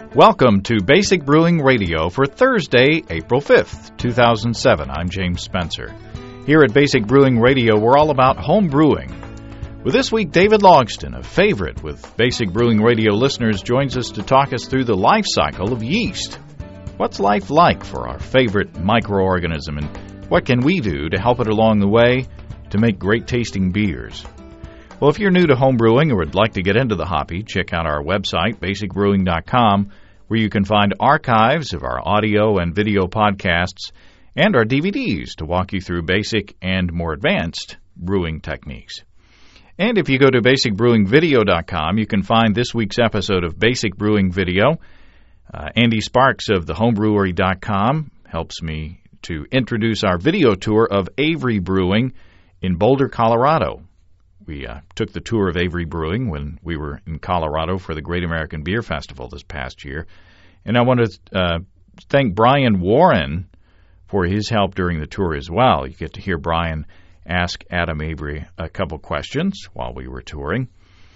Welcome to Basic Brewing Radio for Thursday, April 5th, 2007. I'm James Spencer. Here at Basic Brewing Radio, we're all about home brewing. With this week, David Logston, a favorite with Basic Brewing Radio listeners, joins us to talk us through the life cycle of yeast. What's life like for our favorite microorganism, and what can we do to help it along the way to make great-tasting beers? Well, if you're new to home brewing or would like to get into the hobby, check out our website, basicbrewing.com, where you can find archives of our audio and video podcasts and our DVDs to walk you through basic and more advanced brewing techniques. And if you go to basicbrewingvideo.com, you can find this week's episode of Basic Brewing Video. Andy Sparks of thehomebrewery.com helps me to introduce our video tour of Avery Brewing in Boulder, Colorado. We took the tour of Avery Brewing when we were in Colorado for the Great American Beer Festival this past year. And I want to thank Brian Warren for his help during the tour as well. You get to hear Brian ask Adam Avery a couple questions while we were touring.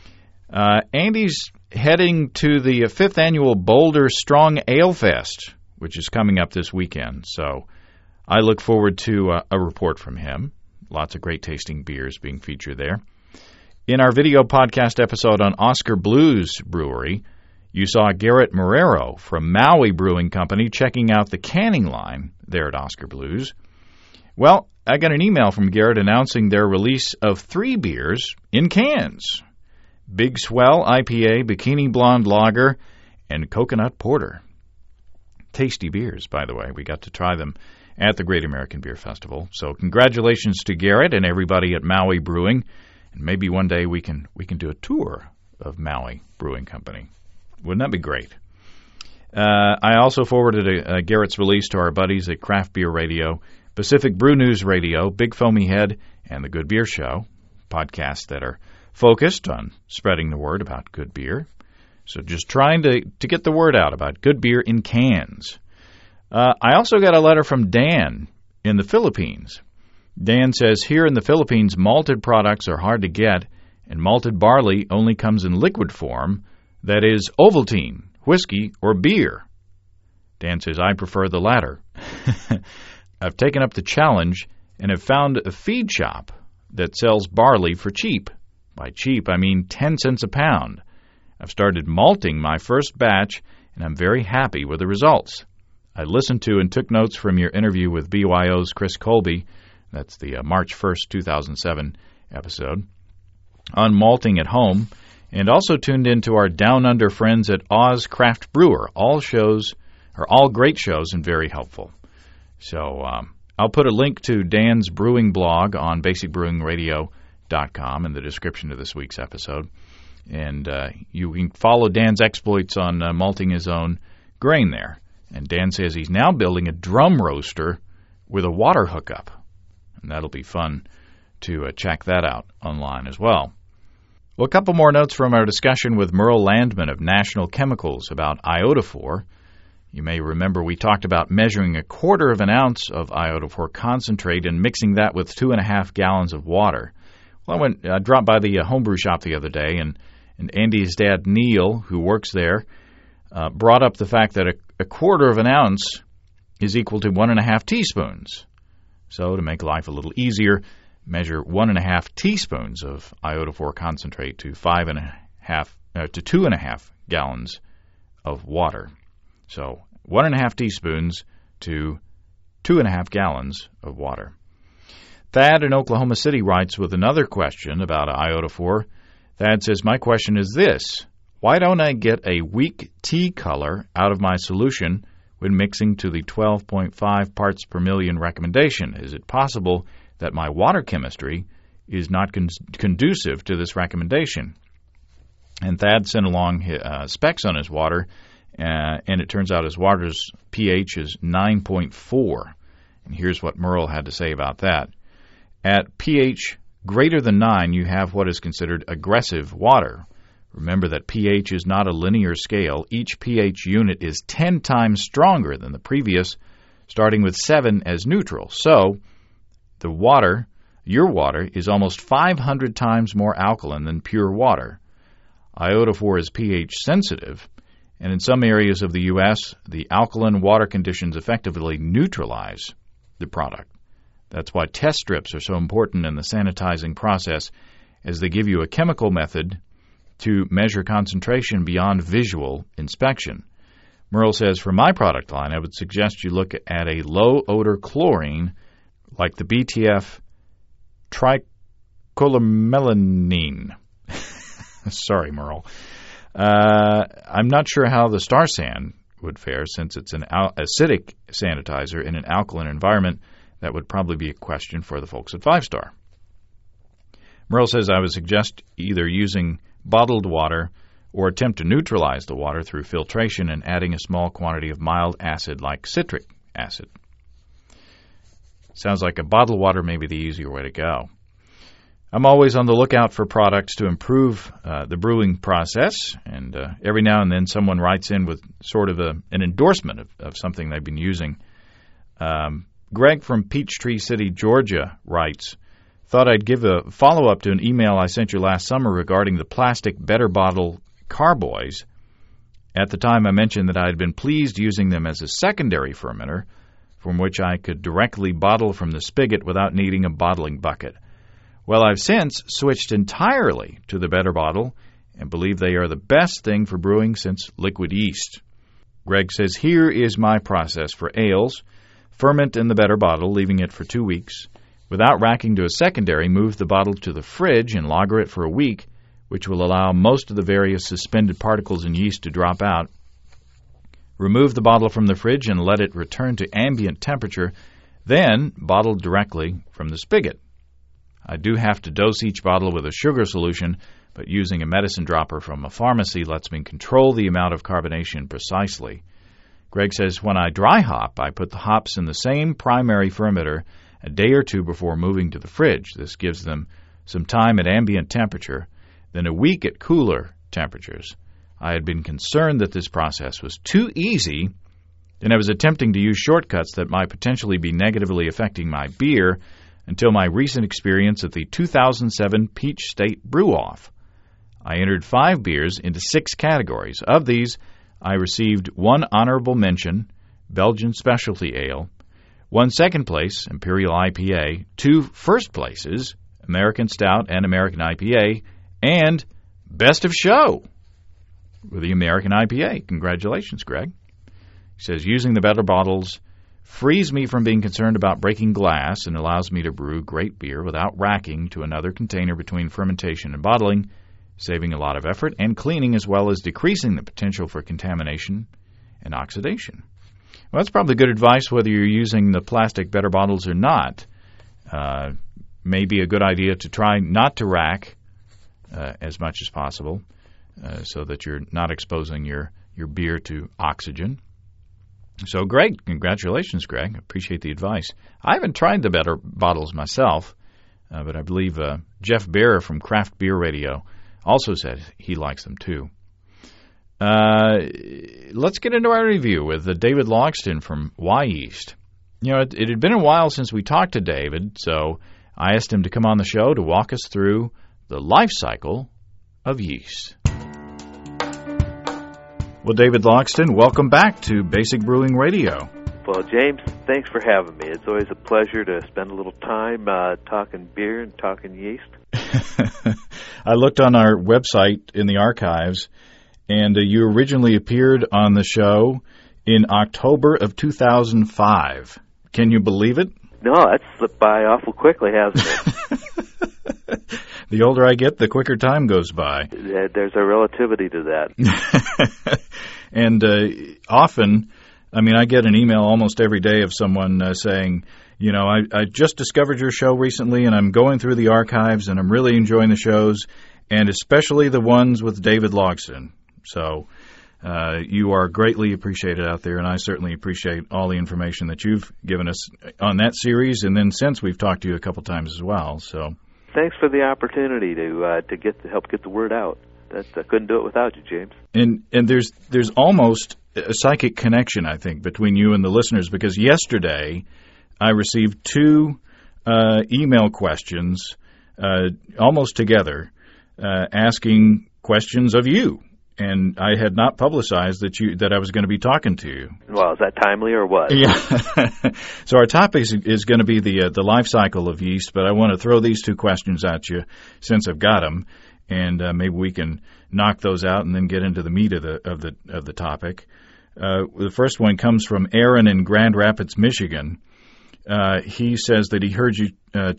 Andy's heading to the 5th annual Boulder Strong Ale Fest, which is coming up this weekend. So I look forward to a report from him. Lots of great tasting beers being featured there. In our video podcast episode on Oscar Blues Brewery, you saw Garrett Marrero from Maui Brewing Company checking out the canning line there at Oscar Blues. Well, I got an email from Garrett announcing their release of 3 beers in cans: Big Swell IPA, Bikini Blonde Lager, and Coconut Porter. Tasty beers, by the way. We got to try them at the Great American Beer Festival. So congratulations to Garrett and everybody at Maui Brewing. And maybe one day we can do a tour of Maui Brewing Company. Wouldn't that be great? I also forwarded Garrett's release to our buddies at Craft Beer Radio, Pacific Brew News Radio, Big Foamy Head, and The Good Beer Show, podcasts that are focused on spreading the word about good beer. So just trying to get the word out about good beer in cans. I also got a letter from Dan in the Philippines. Dan says, here in the Philippines, malted products are hard to get, and malted barley only comes in liquid form, that is, Ovaltine, whiskey, or beer. Dan says, I prefer the latter. I've taken up the challenge and have found a feed shop that sells barley for cheap. By cheap, I mean 10 cents a pound. I've started malting my first batch, and I'm very happy with the results. I listened to and took notes from your interview with BYO's Chris Colby, that's the March 1st, 2007 episode, on malting at home, and also tuned into our Down Under friends at Oz Craft Brewer. All great shows and very helpful. So I'll put a link to Dan's brewing blog on basicbrewingradio.com in the description of this week's episode. And you can follow Dan's exploits on malting his own grain there. And Dan says he's now building a drum roaster with a water hookup. And that'll be fun to check that out online as well. Well, a couple more notes from our discussion with Merle Landman of National Chemicals about iodophor. You may remember we talked about measuring 1/4 of an ounce of iodophor concentrate and mixing that with 2.5 gallons of water. Well, I dropped by the homebrew shop the other day, and Andy's dad, Neil, who works there, brought up the fact that a 1/4 of an ounce is equal to 1.5 teaspoons. So to make life a little easier, measure 1.5 teaspoons of iodophor concentrate to 2.5 gallons of water. So 1.5 teaspoons to 2.5 gallons of water. Thad in Oklahoma City writes with another question about iodophor. Thad says, my question is this: why don't I get a weak tea color out of my solution when mixing to the 12.5 parts per million recommendation? Is it possible that my water chemistry is not conducive to this recommendation? And Thad sent along specs on his water, and it turns out his water's pH is 9.4. And here's what Merle had to say about that. At pH greater than 9, you have what is considered aggressive water. Remember that pH is not a linear scale. Each pH unit is 10 times stronger than the previous, starting with 7 as neutral. So, your water, is almost 500 times more alkaline than pure water. Iodophor is pH sensitive, And in some areas of the U.S., the alkaline water conditions effectively neutralize the product. That's why test strips are so important in the sanitizing process, as they give you a chemical method to measure concentration beyond visual inspection. Merle says, for my product line, I would suggest you look at a low-odor chlorine like the BTF trichlomelanine. Sorry, Merle. I'm not sure how the Star San would fare, since it's an acidic sanitizer in an alkaline environment. That would probably be a question for the folks at 5 Star. Merle says, I would suggest either using bottled water or attempt to neutralize the water through filtration and adding a small quantity of mild acid like citric acid. Sounds like a bottled water may be the easier way to go. I'm always on the lookout for products to improve the brewing process, and every now and then someone writes in with sort of an endorsement of something they've been using. Greg from Peachtree City, Georgia, writes, thought I'd give a follow-up to an email I sent you last summer regarding the plastic Better Bottle carboys. At the time, I mentioned that I had been pleased using them as a secondary fermenter from which I could directly bottle from the spigot without needing a bottling bucket. Well, I've since switched entirely to the Better Bottle and believe they are the best thing for brewing since liquid yeast. Greg says, here is my process for ales. Ferment in the Better Bottle, leaving it for 2 weeks. Without racking to a secondary, move the bottle to the fridge and lager it for a week, which will allow most of the various suspended particles in yeast to drop out. Remove the bottle from the fridge and let it return to ambient temperature, then bottle directly from the spigot. I do have to dose each bottle with a sugar solution, but using a medicine dropper from a pharmacy lets me control the amount of carbonation precisely. Greg says, when I dry hop, I put the hops in the same primary fermenter a day or two before moving to the fridge. This gives them some time at ambient temperature, then a week at cooler temperatures. I had been concerned that this process was too easy, and I was attempting to use shortcuts that might potentially be negatively affecting my beer until my recent experience at the 2007 Peach State Brew-Off. I entered 5 beers into 6 categories. Of these, I received 1 honorable mention, Belgian Specialty Ale, 1 second place, Imperial IPA, 2 first places, American Stout and American IPA, and Best of Show with the American IPA. Congratulations, Greg. He says, using the Better Bottles frees me from being concerned about breaking glass and allows me to brew great beer without racking to another container between fermentation and bottling, saving a lot of effort and cleaning, as well as decreasing the potential for contamination and oxidation. Well, that's probably good advice whether you're using the plastic Better Bottles or not. May be a good idea to try not to rack as much as possible so that you're not exposing your beer to oxygen. So, Greg, congratulations, Greg. Appreciate the advice. I haven't tried the Better Bottles myself, but I believe Jeff Bearer from Craft Beer Radio also said he likes them too. Let's get into our review with David Logston from Wyeast. You know, it had been a while since we talked to David, so I asked him to come on the show to walk us through the life cycle of yeast. Well, David Logston, welcome back to Basic Brewing Radio. Well, James, thanks for having me. It's always a pleasure to spend a little time talking beer and talking yeast. I looked on our website in the archives, and you originally appeared on the show in October of 2005. Can you believe it? No, that's slipped by awful quickly, hasn't it? The older I get, the quicker time goes by. There's a relativity to that. And often, I mean, I get an email almost every day of someone saying, you know, I just discovered your show recently, and I'm going through the archives, and I'm really enjoying the shows, and especially the ones with David Logston. So you are greatly appreciated out there, and I certainly appreciate all the information that you've given us on that series, and then since we've talked to you a couple times as well. So thanks for the opportunity to help get the word out. I couldn't do it without you, James. And there's almost a psychic connection, I think, between you and the listeners, because yesterday I received 2 email questions almost together asking questions of you. and I had not publicized that I was going to be talking to you. Well, is that timely or what? Yeah. So our topic is going to be the life cycle of yeast, but I want to throw these two questions at you since I've got them, and maybe we can knock those out and then get into the meat of the topic. The first one comes from Aaron in Grand Rapids, Michigan. He says that he heard you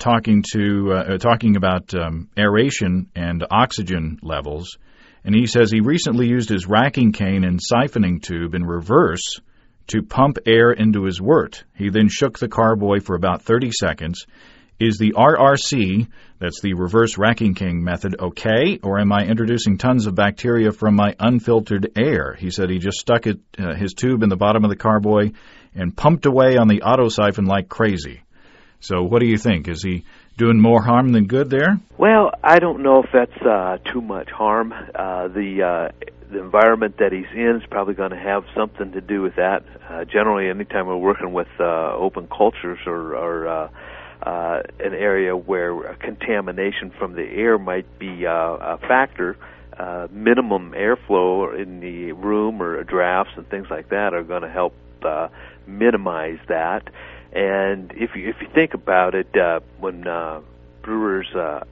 talking about aeration and oxygen levels, and he says he recently used his racking cane and siphoning tube in reverse to pump air into his wort. He then shook the carboy for about 30 seconds. Is the RRC, that's the reverse racking cane method, okay, or am I introducing tons of bacteria from my unfiltered air? He said he just stuck his tube in the bottom of the carboy and pumped away on the auto siphon like crazy. So what do you think? Is he doing more harm than good there? Well, I don't know if that's too much harm. The environment that he's in is probably going to have something to do with that. Generally, anytime we're working with open cultures or an area where contamination from the air might be a factor, minimum airflow in the room or drafts and things like that are going to help minimize that. And if you think about it, when brewers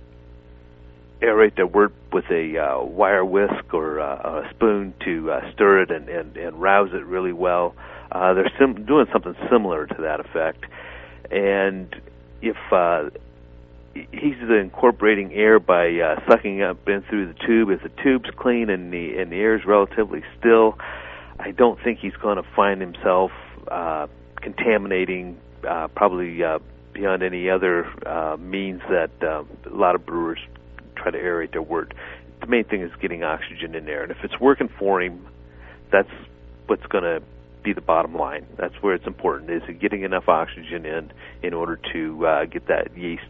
aerate their wort with a wire whisk or a spoon to stir it and rouse it really well, they're doing something similar to that effect. And if he's incorporating air by sucking up in through the tube, if the tube's clean and the air is relatively still, I don't think he's going to find himself contaminating probably beyond any other means that a lot of brewers try to aerate their wort. The main thing is getting oxygen in there, and if it's working for him, that's what's going to be the bottom line. That's where it's important, is getting enough oxygen in order to get that yeast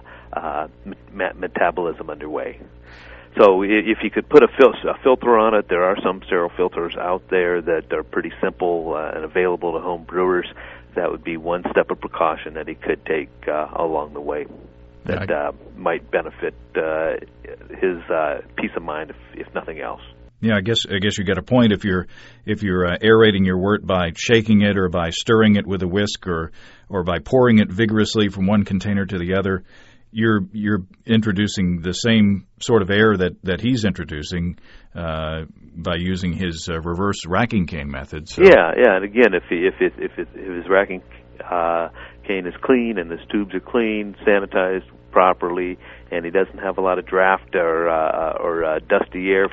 metabolism underway. So if you could put a filter on it, there are some sterile filters out there that are pretty simple and available to home brewers. That would be one step of precaution that he could take along the way that might benefit his peace of mind, if nothing else. Yeah, I guess you got a point. If you're aerating your wort by shaking it or by stirring it with a whisk or by pouring it vigorously from one container to the other, you're introducing the same sort of air that he's introducing by using his reverse racking cane method. So. Yeah, and again, if his racking cane is clean and his tubes are clean, sanitized properly, and he doesn't have a lot of draft or dusty air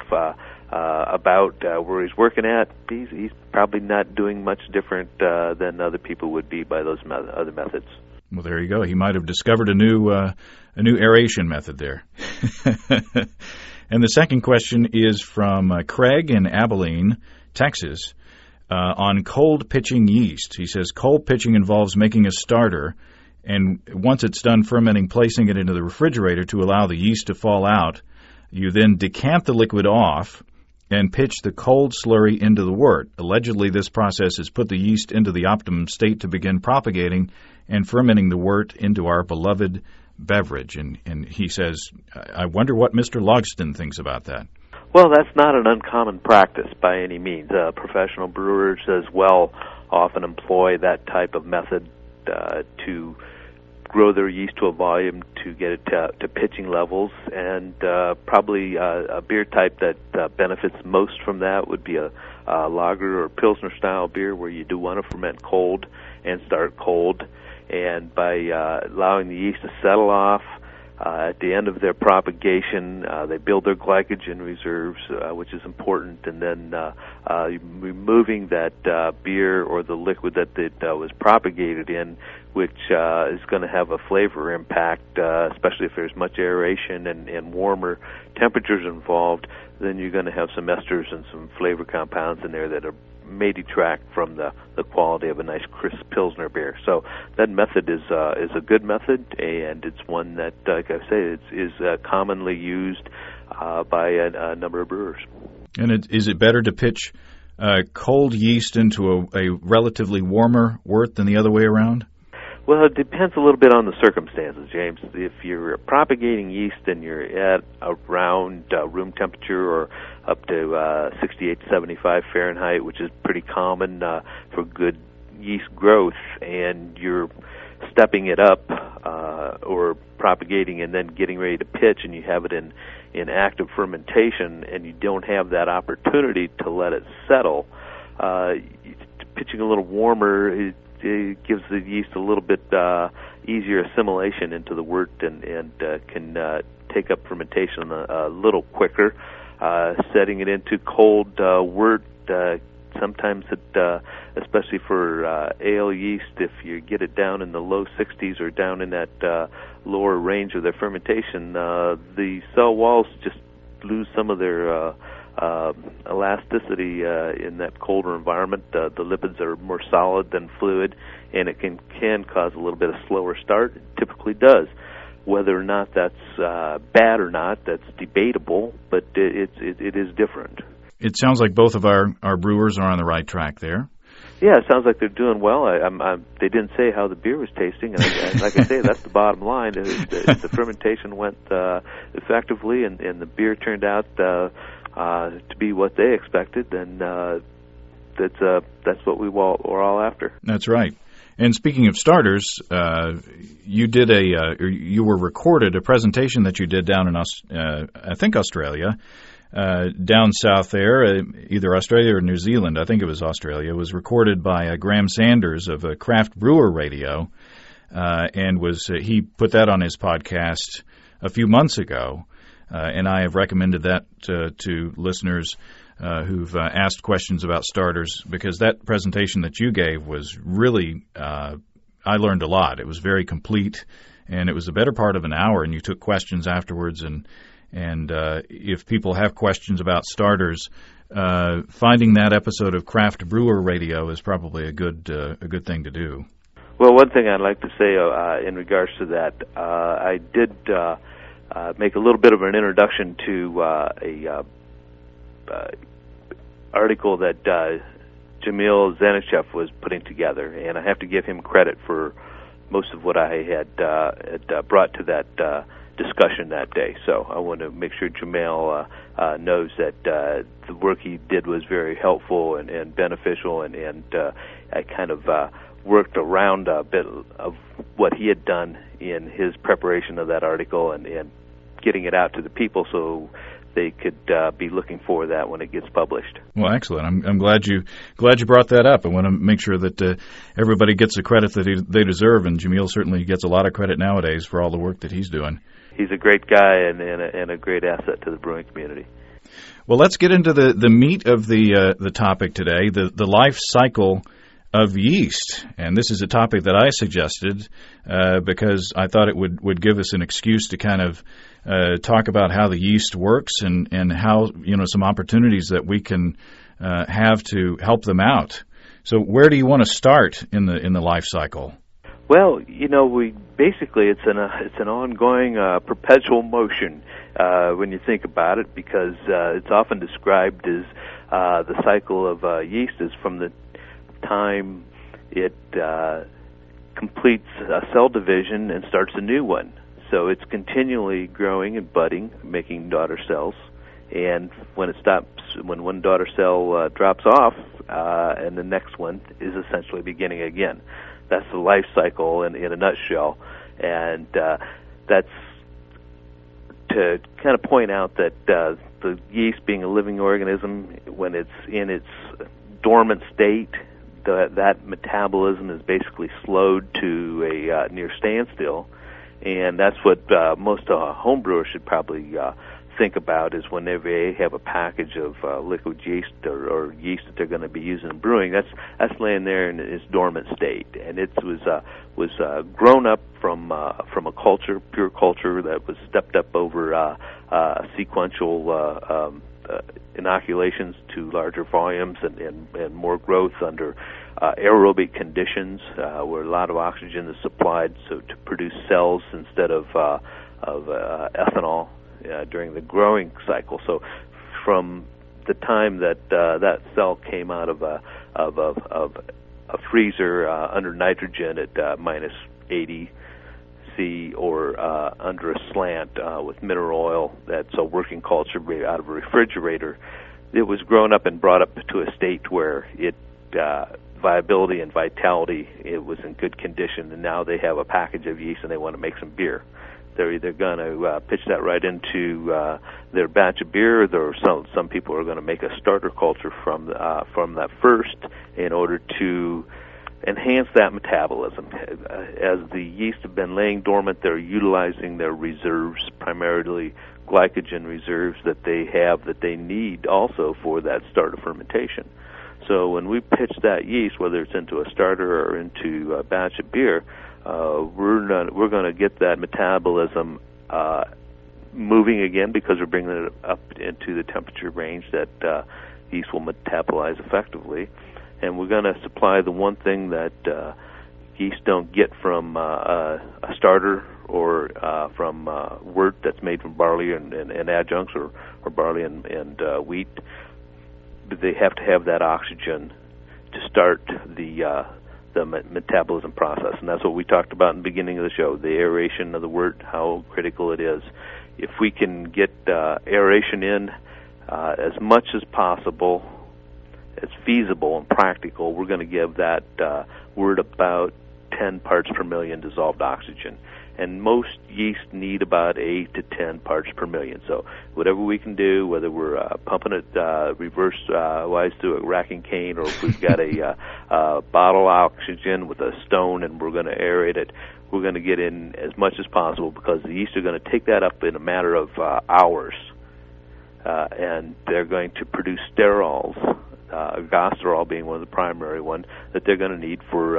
about where he's working at, he's probably not doing much different than other people would be by those other methods. Well, there you go. He might have discovered a new aeration method there. And the second question is from Craig in Abilene, Texas, on cold pitching yeast. He says cold pitching involves making a starter, and once it's done fermenting, placing it into the refrigerator to allow the yeast to fall out. You then decant the liquid off and pitch the cold slurry into the wort. Allegedly, this process has put the yeast into the optimum state to begin propagating and fermenting the wort into our beloved beverage. And he says, I wonder what Mr. Logston thinks about that. Well, that's not an uncommon practice by any means. Professional brewers as well often employ that type of method to grow their yeast to a volume to get it to pitching levels, and probably a beer type that benefits most from that would be a lager or Pilsner style beer, where you do want to ferment cold and start cold, and by allowing the yeast to settle off at the end of their propagation, they build their glycogen reserves, which is important, and then removing that beer or the liquid that it was propagated in, which is going to have a flavor impact, especially if there's much aeration and warmer temperatures involved. Then you're going to have some esters and some flavor compounds in there that may detract from the quality of a nice crisp Pilsner beer. So that method is a good method, and it's one that, like I say, is commonly used by a number of brewers. And is it better to pitch cold yeast into a relatively warmer wort than the other way around? Well, it depends a little bit on the circumstances, James. If you're propagating yeast and you're at around room temperature or up to 68 to 75 Fahrenheit, which is pretty common for good yeast growth, and you're stepping it up or propagating and then getting ready to pitch, and you have it in active fermentation, and you don't have that opportunity to let it settle, pitching a little warmer, it gives the yeast a little bit easier assimilation into the wort and can take up fermentation a little quicker. Setting it into cold wort, sometimes it, especially for ale yeast, if you get it down in the low 60s or down in that lower range of their fermentation, the cell walls just lose some of their elasticity in that colder environment. The lipids are more solid than fluid, and it can cause a little bit of slower start. It typically does. Whether or not that's bad or not, that's debatable, but it is different. It sounds like both of our brewers are on the right track there. Yeah, it sounds like they're doing well. They didn't say how the beer was tasting, and like I say, that's the bottom line. If the fermentation went effectively and the beer turned out to be what they expected, then that's what we're all after. That's right. And speaking of starters, you were recorded a presentation that you did down in I think Australia. Down south there, either Australia or New Zealand, I think it was Australia, was recorded by Graham Sanders of Craft Brewer Radio, and he put that on his podcast a few months ago, and I have recommended that to listeners who've asked questions about starters, because that presentation that you gave was really, I learned a lot. It was very complete, and it was the better part of an hour, and you took questions afterwards, and if people have questions about starters, finding that episode of Craft Brewer Radio is probably a good thing to do. Well, one thing I'd like to say in regards to that, I did make a little bit of an introduction to a article that Jamil Zanishev was putting together, and I have to give him credit for most of what I had brought to that discussion that day. So I want to make sure Jamil knows that the work he did was very helpful and beneficial, and I kind of worked around a bit of what he had done in his preparation of that article and getting it out to the people so they could be looking for that when it gets published. Well, excellent. I'm glad you brought that up. I want to make sure that everybody gets the credit that they deserve, and Jamil certainly gets a lot of credit nowadays for all the work that he's doing. He's a great guy and a great asset to the brewing community. Well, let's get into the meat of the topic today, the life cycle of yeast. And this is a topic that I suggested because I thought it would give us an excuse to kind of talk about how the yeast works and how, some opportunities that we can have to help them out. So where do you want to start in the life cycle? Well, it's an ongoing perpetual motion when you think about it, because it's often described as the cycle of yeast is from the time it completes a cell division and starts a new one. So it's continually growing and budding, making daughter cells, and when one daughter cell drops off, and the next one is essentially beginning again. That's the life cycle in a nutshell, and that's to kind of point out that the yeast, being a living organism, when it's in its dormant state, that metabolism is basically slowed to a near standstill, and that's what most homebrewers should probably think about, is whenever they have a package of liquid yeast or yeast that they're going to be using in brewing, that's laying there in its dormant state, and it was grown up from a culture, pure culture, that was stepped up over sequential inoculations to larger volumes and more growth under aerobic conditions, where a lot of oxygen is supplied to produce cells instead of ethanol during the growing cycle. So from the time that that cell came out of a freezer under nitrogen at minus 80 C or under a slant with mineral oil. That's a working culture out of a refrigerator. It was grown up and brought up to a state where it viability and vitality, it was in good condition, and now they have a package of yeast and they want to make some beer. They're either going to pitch that right into their batch of beer, or some people are going to make a starter culture from that first in order to enhance that metabolism. As the yeast have been laying dormant, they're utilizing their reserves, primarily glycogen reserves that they have that they need also for that start of fermentation. So when we pitch that yeast, whether it's into a starter or into a batch of beer, we're going to get that metabolism moving again, because we're bringing it up into the temperature range that yeast will metabolize effectively. And we're going to supply the one thing that yeast don't get from a starter or from wort that's made from barley and adjuncts, or barley and wheat. But they have to have that oxygen to start the metabolism process, and that's what we talked about in the beginning of the show, the aeration of the wort, how critical it is. If we can get aeration in as much as possible, as feasible and practical, we're going to give that wort about 10 parts per million dissolved oxygen. And most yeast need about 8 to 10 parts per million. So whatever we can do, whether we're pumping it reverse-wise through a racking cane, or if we've got a bottle oxygen with a stone and we're going to aerate it, we're going to get in as much as possible, because the yeast are going to take that up in a matter of hours. And they're going to produce sterols, gosterol being one of the primary ones, that they're going to need for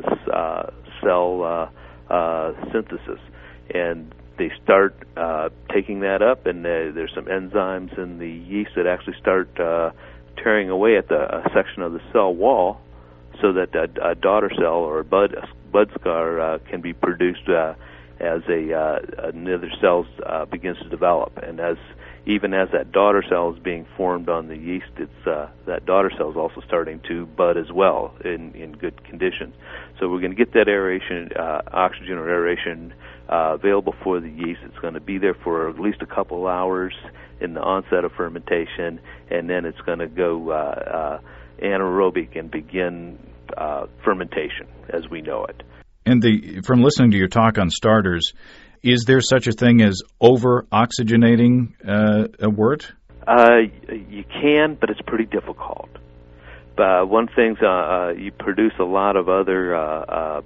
cell synthesis. And they start taking that up, and there's some enzymes in the yeast that actually start tearing away at a section of the cell wall, so that a daughter cell or a bud scar can be produced as another cell begins to develop. And even as that daughter cell is being formed on the yeast, it's that daughter cell is also starting to bud as well in good condition. So we're going to get that aeration, oxygen or aeration available for the yeast. It's going to be there for at least a couple hours in the onset of fermentation, and then it's going to go anaerobic and begin fermentation as we know it. And from listening to your talk on starters, is there such a thing as over-oxygenating a wort? You can, but it's pretty difficult. One thing, you produce a lot of other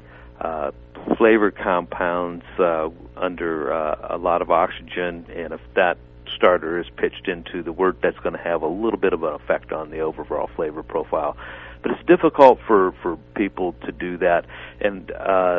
flavor compounds under a lot of oxygen, and if that starter is pitched into the wort, that's going to have a little bit of an effect on the overall flavor profile. But it's difficult for people to do that, and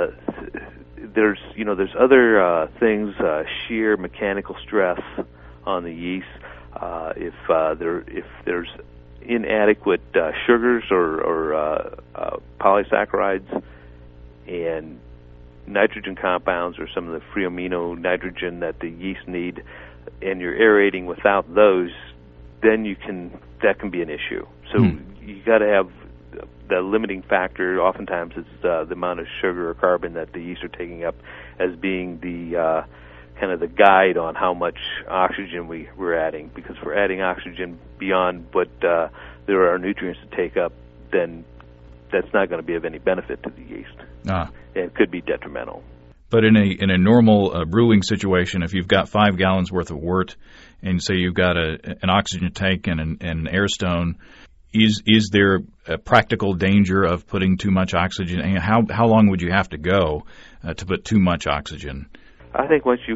there's other things, sheer mechanical stress on the yeast. If there's inadequate sugars or polysaccharides and nitrogen compounds, or some of the free amino nitrogen that the yeast need, and you're aerating without those, then that can be an issue. So you got to have the limiting factor. Oftentimes it's the amount of sugar or carbon that the yeast are taking up as being the kind of the guide on how much oxygen we're adding. Because if we're adding oxygen beyond what there are nutrients to take up, then that's not going to be of any benefit to the yeast. And it could be detrimental. But in a normal brewing situation, if you've got 5 gallons worth of wort, and say you've got an oxygen tank and an air stone, is there a practical danger of putting too much oxygen? And how long would you have to go to put too much oxygen? I think once you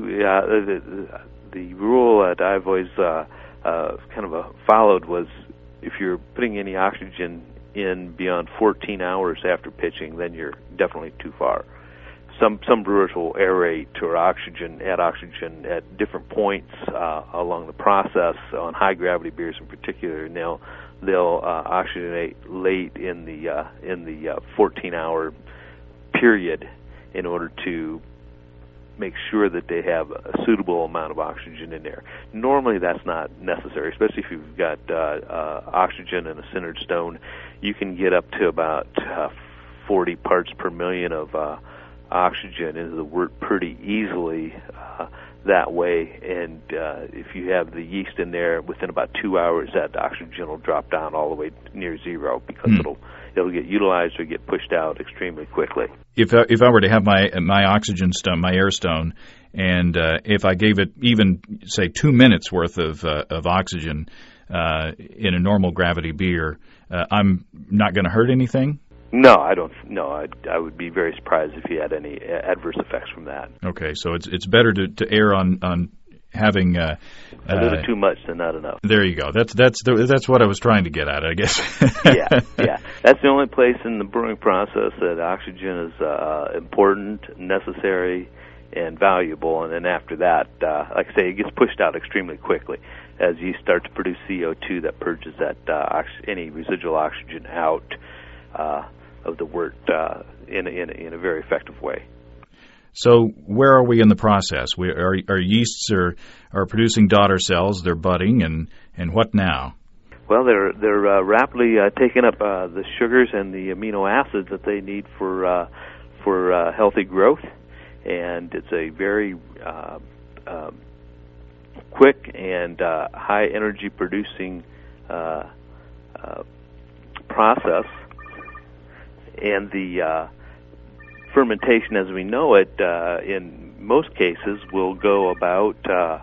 the rule that I've always kind of followed was, if you're putting any oxygen in beyond 14 hours after pitching, then you're definitely too far. Some brewers will aerate or add oxygen at different points along the process on high gravity beers in particular, and they'll oxygenate late in the 14-hour period in order to make sure that they have a suitable amount of oxygen in there. Normally that's not necessary, especially if you've got oxygen in a centered stone. You can get up to about 40 parts per million of oxygen into the wort pretty easily that way, and if you have the yeast in there, within about 2 hours, that oxygen will drop down all the way near zero because it'll get utilized or get pushed out extremely quickly. If I were to have my oxygen stone, my air stone, and if I gave it even say 2 minutes worth of oxygen in a normal gravity beer, I'm not going to hurt anything? No, I don't. No, I would be very surprised if you had any adverse effects from that. Okay, so it's better to err on having a little too much than not enough. There you go. That's what I was trying to get at, I guess. Yeah. That's the only place in the brewing process that oxygen is important, necessary, and valuable. And then after that, like I say, it gets pushed out extremely quickly as you start to produce CO2 that purges that any residual oxygen out of the wort in a very effective way. So where are we in the process? Our yeasts are producing daughter cells. They're budding, and what now? Well, they're rapidly taking up the sugars and the amino acids that they need for healthy growth, and it's a very quick and high energy producing process. And the fermentation, as we know it, in most cases, will go about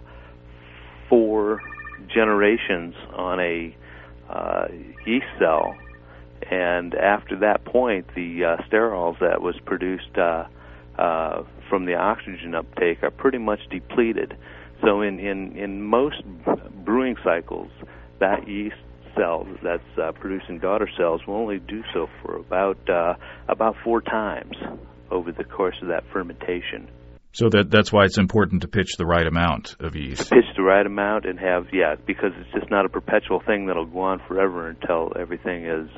4 generations on a yeast cell, and after that point, the sterols that was produced from the oxygen uptake are pretty much depleted. So in most brewing cycles, that yeast cells that's producing daughter cells will only do so for about 4 times over the course of that fermentation. So that's why it's important to pitch the right amount of yeast. Pitch the right amount and because it's just not a perpetual thing that'll go on forever until everything is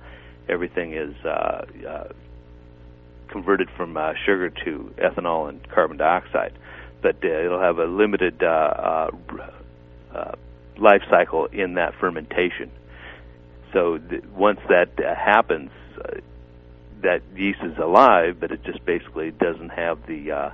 converted from sugar to ethanol and carbon dioxide. But it'll have a limited life cycle in that fermentation. So once that happens, that yeast is alive, but it just basically doesn't have the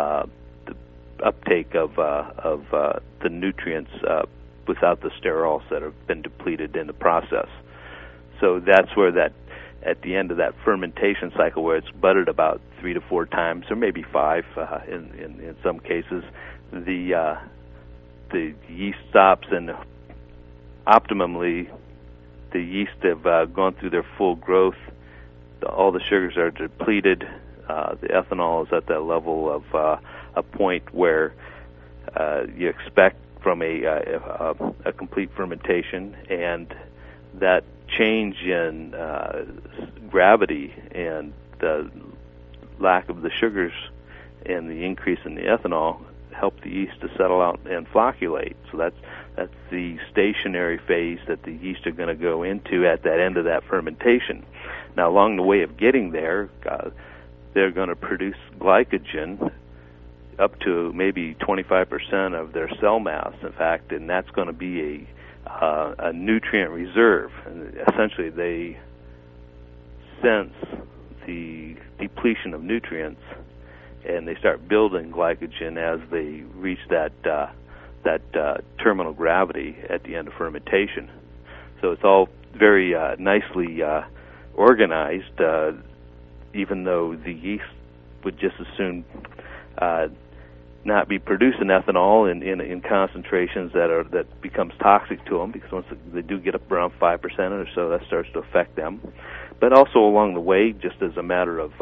uptake of the nutrients without the sterols that have been depleted in the process. So that's where that at the end of that fermentation cycle, where it's budded about 3 to 4 times, or maybe 5 in some cases, the yeast stops, and optimally the yeast have gone through their full growth. All the sugars are depleted. The ethanol is at that level of a point where you expect from a complete fermentation, and that change in gravity and the lack of the sugars and the increase in the ethanol help the yeast to settle out and flocculate. So that's the stationary phase that the yeast are going to go into at that end of that fermentation. Now, along the way of getting there, they're going to produce glycogen up to maybe 25% of their cell mass, in fact, and that's going to be a nutrient reserve. And essentially, they sense the depletion of nutrients, and they start building glycogen as they reach that terminal gravity at the end of fermentation. So it's all very nicely organized, even though the yeast would just as soon not be producing ethanol in concentrations that becomes toxic to them, because once they do get up around 5% or so, that starts to affect them. But also along the way, just as a matter of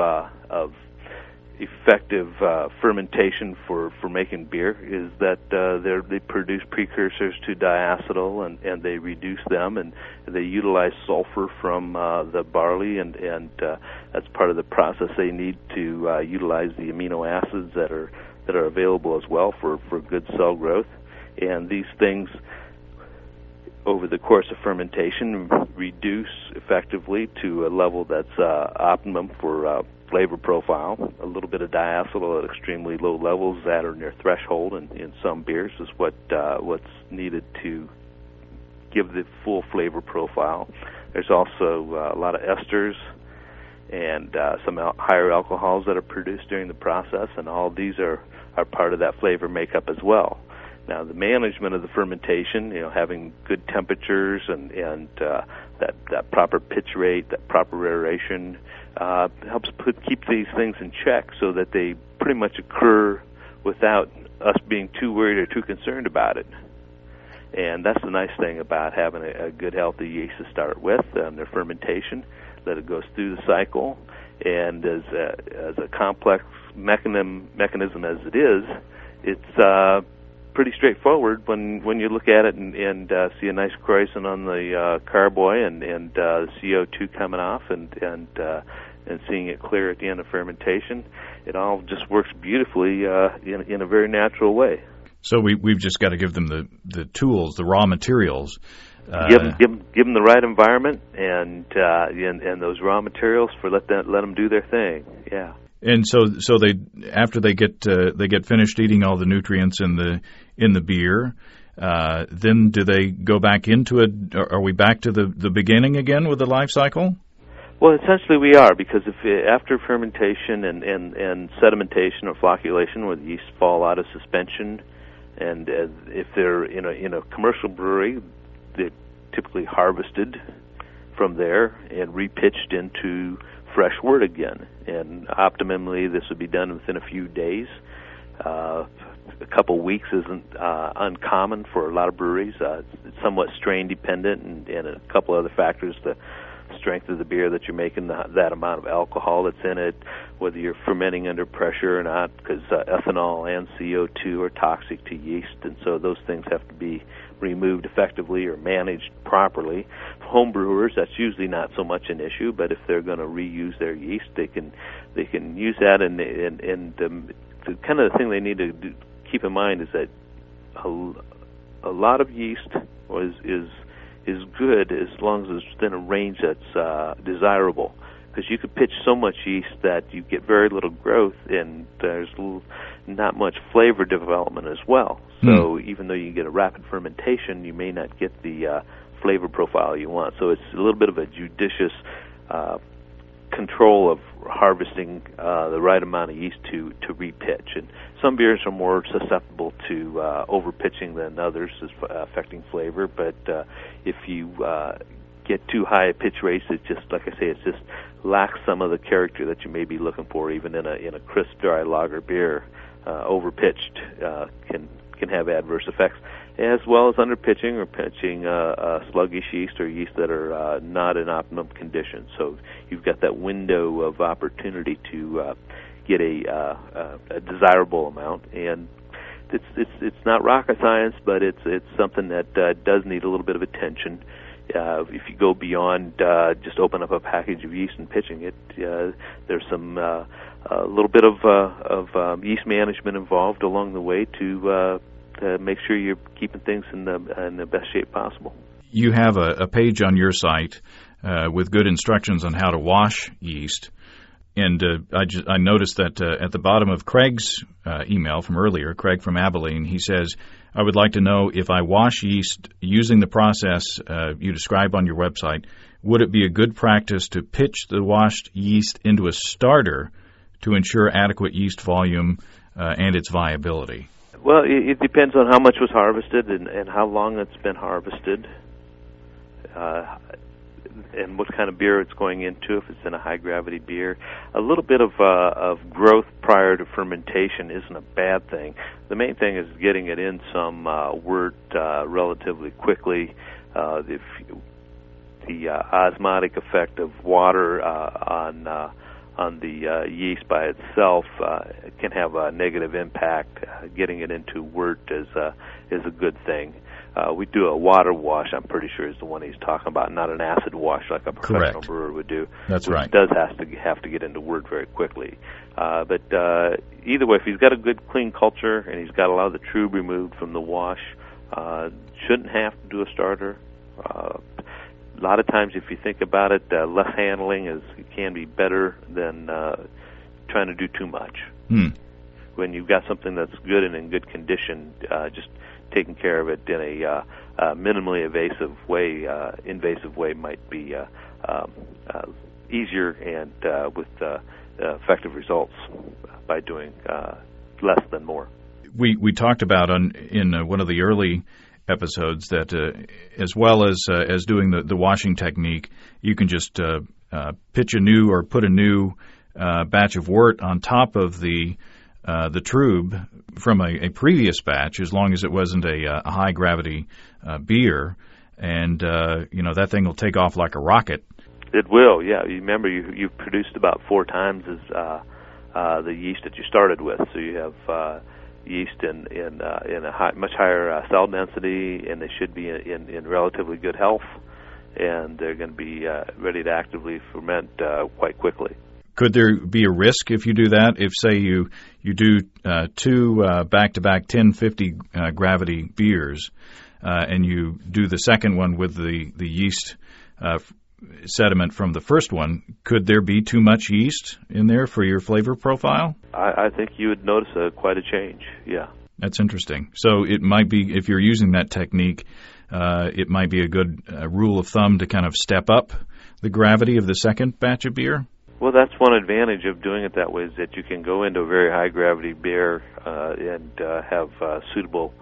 effective fermentation for making beer, is that they produce precursors to diacetyl, and they reduce them, and they utilize sulfur from the barley, and that's part of the process they need to utilize the amino acids that are available as well for good cell growth. And these things, over the course of fermentation, reduce effectively to a level that's optimum for flavor profile. A little bit of diacetyl at extremely low levels that are near threshold in some beers is what's needed to give the full flavor profile. There's also a lot of esters and some higher alcohols that are produced during the process, and all these are part of that flavor makeup as well. Now, the management of the fermentation, having good temperatures and that proper pitch rate, that proper aeration, helps keep these things in check so that they pretty much occur without us being too worried or too concerned about it. And that's the nice thing about having a good, healthy yeast to start with, their fermentation, that it goes through the cycle. And as a complex mechanism as it is, it's pretty straightforward when you look at it and see a nice croissant on the carboy and CO2 coming off and seeing it clear at the end of fermentation. It all just works beautifully in a very natural way. So we've just got to give them the tools, the raw materials. Give them the right environment and those raw materials let them do their thing. Yeah. And so they, after they get finished eating all the nutrients in the beer, then do they go back into it? Are we back to the beginning again with the life cycle? Well, essentially we are, because after fermentation and sedimentation or flocculation, where the yeast fall out of suspension, and if they're in a commercial brewery, they're typically harvested from there and repitched into fresh wort again. And optimally, this would be done within a few days. A couple weeks isn't uncommon for a lot of breweries. It's somewhat strain dependent and a couple other factors. The strength of the beer that you're making, that amount of alcohol that's in it, whether you're fermenting under pressure or not, because ethanol and CO2 are toxic to yeast, and so those things have to be removed effectively or managed properly. Home brewers, that's usually not so much an issue, but if they're going to reuse their yeast, they can use that. And the kind of the thing they need to keep in mind is that a lot of yeast is good as long as it's within a range that's desirable, because you could pitch so much yeast that you get very little growth and there's not much flavor development as well. So even though you get a rapid fermentation, you may not get the flavor profile you want. So it's a little bit of a judicious control of harvesting the right amount of yeast to repitch. And some beers are more susceptible to overpitching than others, affecting flavor. But if you get too high a pitch rates, it just, like I say, it just lacks some of the character that you may be looking for. Even in a crisp, dry lager beer, overpitched can have adverse effects, as well as underpitching or pitching sluggish yeast or yeast that are not in optimum condition. So you've got that window of opportunity to get a desirable amount, and it's not rocket science, but it's something that does need a little bit of attention. If you go beyond just open up a package of yeast and pitching it, there's some a little bit of yeast management involved along the way to make sure you're keeping things in the best shape possible. You have a page on your site with good instructions on how to wash yeast, and I noticed that at the bottom of Craig's email from earlier, Craig from Abilene, he says, I would like to know if I wash yeast using the process you describe on your website, would it be a good practice to pitch the washed yeast into a starter to ensure adequate yeast volume and its viability? Well, it depends on how much was harvested and how long it's been harvested, and what kind of beer it's going into. If it's in a high-gravity beer, a little bit of growth prior to fermentation isn't a bad thing. The main thing is getting it in some wort relatively quickly. If the osmotic effect of water on the yeast by itself can have a negative impact. Getting it into wort is a good thing. We do a water wash, I'm pretty sure is the one he's talking about, not an acid wash like a professional brewer would do. That's right. It does have to get into wort very quickly. But either way, if he's got a good clean culture and he's got a lot of the trub removed from the wash, shouldn't have to do a starter. A lot of times, if you think about it, less handling can be better than trying to do too much. When you've got something that's good and in good condition, just taking care of it in a minimally invasive way might be easier and with effective results by doing less than more. We talked about in one of the early episodes that as well as doing the washing technique, you can just pitch a new or put a new batch of wort on top of the trube from a previous batch, as long as it wasn't a high gravity beer, and that thing will take off like a rocket. It will, yeah. You remember you've produced about 4 times as the yeast that you started with, so you have yeast in a much higher cell density, and they should be in relatively good health, and they're going to be ready to actively ferment quite quickly. Could there be a risk if you do that? If, say, you do 2 back-to-back 1050 gravity beers, and you do the second one with the yeast sediment from the first one, could there be too much yeast in there for your flavor profile? I think you would notice quite a change, yeah. That's interesting. So it might be, if you're using that technique, it might be a good rule of thumb to kind of step up the gravity of the second batch of beer? Well, that's one advantage of doing it that way, is that you can go into a very high-gravity beer and have suitable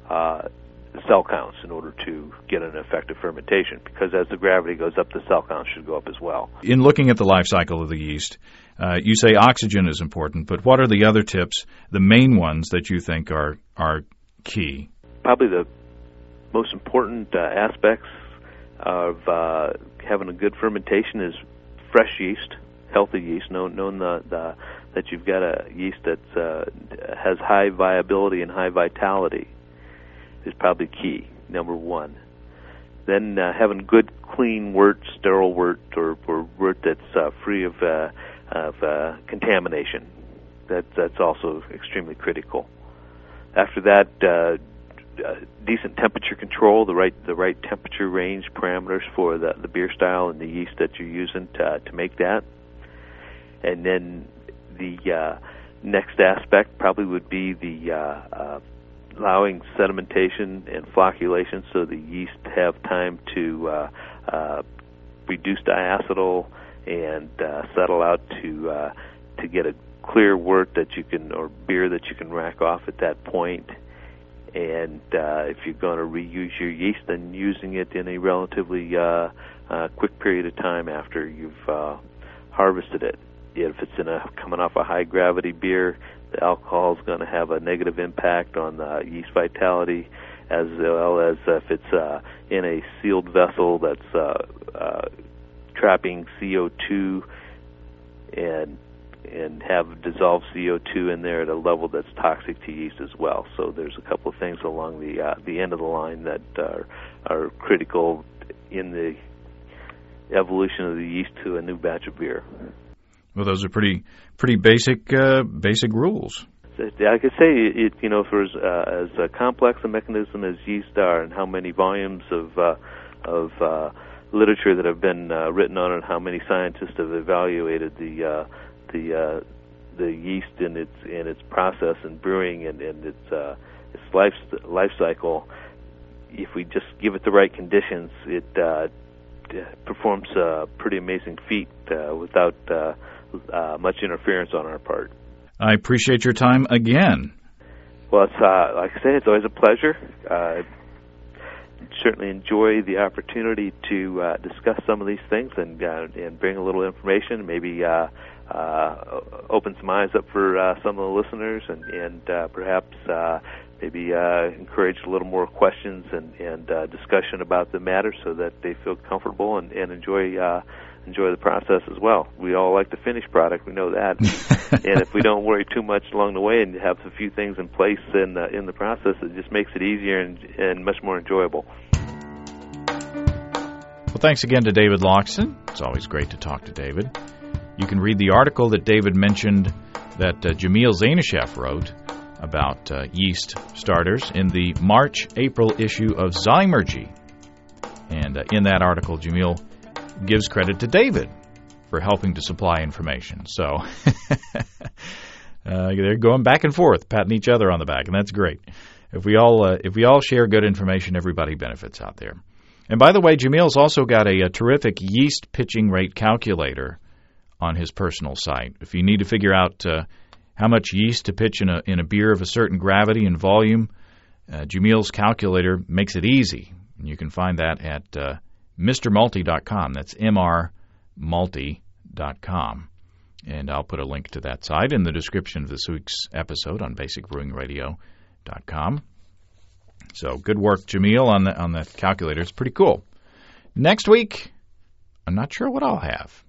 cell counts in order to get an effective fermentation, because as the gravity goes up, the cell count should go up as well. In looking at the life cycle of the yeast, you say oxygen is important, but what are the other tips, the main ones that you think are key? Probably the most important aspects of having a good fermentation is fresh yeast, healthy yeast, knowing that you've got a yeast that has high viability and high vitality is probably key, number one. Then having good, clean wort, sterile wort, or wort that's free of contamination. That's also extremely critical. After that, decent temperature control, the right temperature range parameters for the beer style and the yeast that you're using to make that. And then the next aspect probably would be the allowing sedimentation and flocculation, so the yeast have time to reduce diacetyl and settle out to get a clear wort that you can, or beer that you can rack off at that point. And if you're going to reuse your yeast, then using it in a relatively quick period of time after you've harvested it. If it's coming off a high gravity beer, the alcohol is going to have a negative impact on the yeast vitality, as well as if it's in a sealed vessel that's trapping CO2 and have dissolved CO2 in there at a level that's toxic to yeast as well. So there's a couple of things along the end of the line that are critical in the evolution of the yeast to a new batch of beer. Well, those are pretty basic rules. I could say for as complex a mechanism as yeast are, and how many volumes of literature that have been written on it, and how many scientists have evaluated the yeast in its process and brewing and its life cycle. If we just give it the right conditions, it performs a pretty amazing feat without much interference on our part. I appreciate your time again. Well, it's like I say, it's always a pleasure. Certainly enjoy the opportunity to discuss some of these things and bring a little information, maybe open some eyes up for some of the listeners, and perhaps maybe encourage a little more questions and discussion about the matter, so that they feel comfortable and enjoy the process as well. We all like the finished product, we know that. And if we don't worry too much along the way and have a few things in place in the process, it just makes it easier and much more enjoyable. Well, thanks again to David Loxton. It's always great to talk to David. You can read the article that David mentioned that Jamil Zainasheff wrote about yeast starters in the March-April issue of Zymergy. And in that article, Jamil gives credit to David for helping to supply information. So they're going back and forth, patting each other on the back, and that's great. If we all share good information, everybody benefits out there. And by the way, Jamil's also got a terrific yeast pitching rate calculator on his personal site. If you need to figure out how much yeast to pitch in a beer of a certain gravity and volume, Jamil's calculator makes it easy. And you can find that at mrmalty.com. That's mrmalty.com. And I'll put a link to that site in the description of this week's episode on basicbrewingradio.com. So good work, Jamil, on the calculator. It's pretty cool. Next week, I'm not sure what I'll have.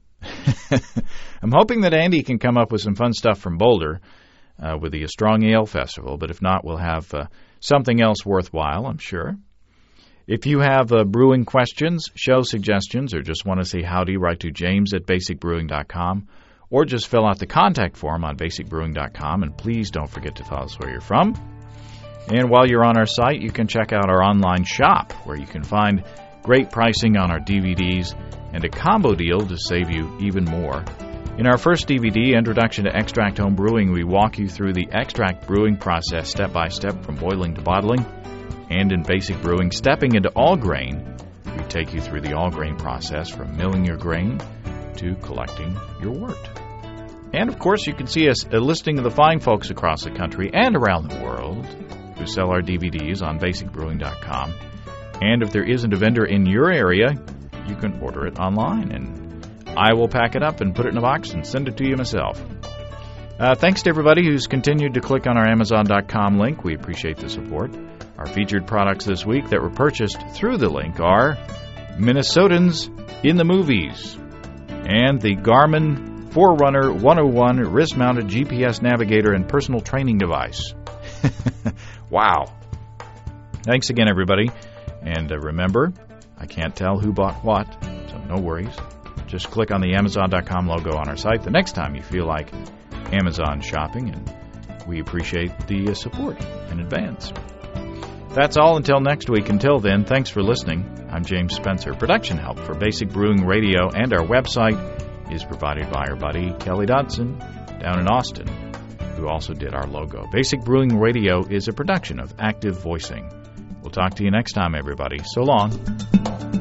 I'm hoping that Andy can come up with some fun stuff from Boulder with the Strong Ale Festival, but if not, we'll have something else worthwhile, I'm sure. If you have brewing questions, show suggestions, or just want to say howdy, write to james@basicbrewing.com, or just fill out the contact form on basicbrewing.com, and please don't forget to tell us where you're from. And while you're on our site, you can check out our online shop, where you can find great pricing on our DVDs and a combo deal to save you even more. In our first DVD, Introduction to Extract Home Brewing, we walk you through the extract brewing process step by step from boiling to bottling. And in Basic Brewing, Stepping into All Grain, we take you through the all grain process from milling your grain to collecting your wort. And of course, you can see a listing of the fine folks across the country and around the world who sell our DVDs on basicbrewing.com. And if there isn't a vendor in your area, you can order it online, and I will pack it up and put it in a box and send it to you myself. Thanks to everybody who's continued to click on our Amazon.com link. We appreciate the support. Our featured products this week that were purchased through the link are Minnesotans in the Movies and the Garmin Forerunner 101 wrist-mounted GPS navigator and personal training device. Wow. Thanks again, everybody. And remember, I can't tell who bought what, so no worries. Just click on the Amazon.com logo on our site the next time you feel like Amazon shopping, and we appreciate the support in advance. That's all until next week. Until then, thanks for listening. I'm James Spencer. Production help for Basic Brewing Radio and our website is provided by our buddy Kelly Dodson down in Austin, who also did our logo. Basic Brewing Radio is a production of Active Voicing. We'll talk to you next time, everybody. So long.